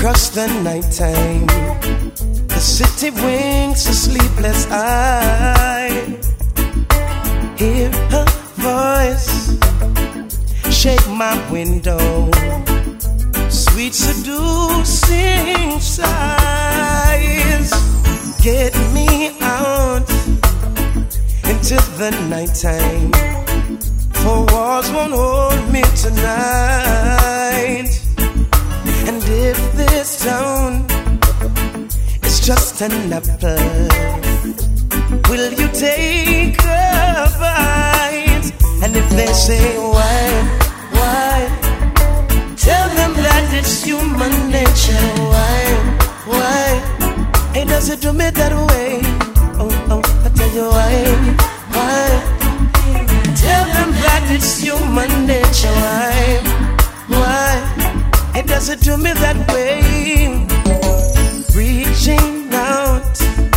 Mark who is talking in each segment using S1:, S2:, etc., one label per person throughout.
S1: across the nighttime. The city winks a sleepless eye. Hear her voice shake my window, sweet seducing sighs. Get me out into the nighttime, for walls won't hold me tonight. And if this town is just an apple, will you take a bite? And if they say why, tell them that it's human nature. Why? Hey, does it do me that way? Oh, I tell you why? Tell them that it's human nature. Why? Hey, does it do me that way? Reaching out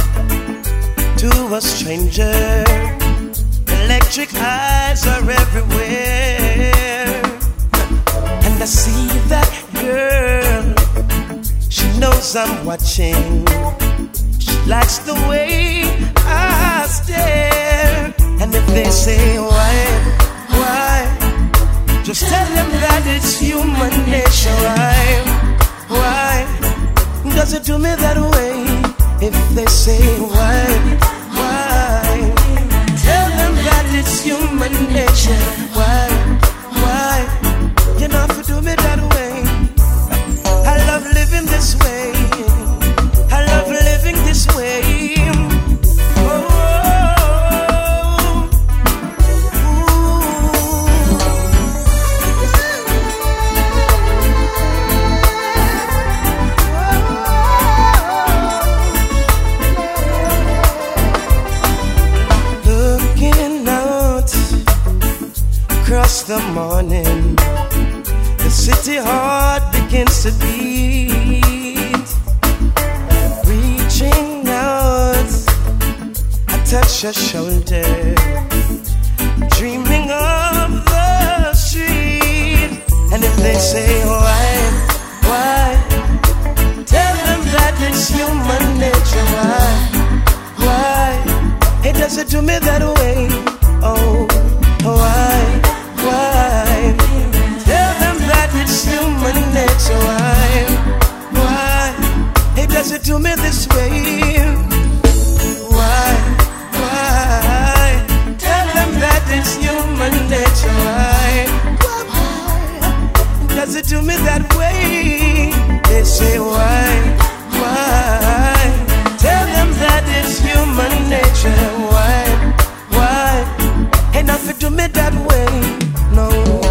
S1: to a stranger, electric eyes are everywhere. And I see that girl, she knows I'm watching. She likes the way I stare. And if they say why, just tell them that it's human nature. Why does it do me that way? If they say why, tell them that it's human nature. Why? You know if you do me that way. I love living this way. I love living this way. Across the morning, the city heart begins to beat. Reaching out, I touch your shoulder, dreaming of the street. And if they say why, tell them that it's human nature. Why? It doesn't do me that way. Oh, why? Tell them that it's human nature. Why? It doesn't do me this way. Why? Tell them that it's human nature. Why? Does it do me that way? They say why? Tell them that it's human nature. Why? Enough to do me that way. No.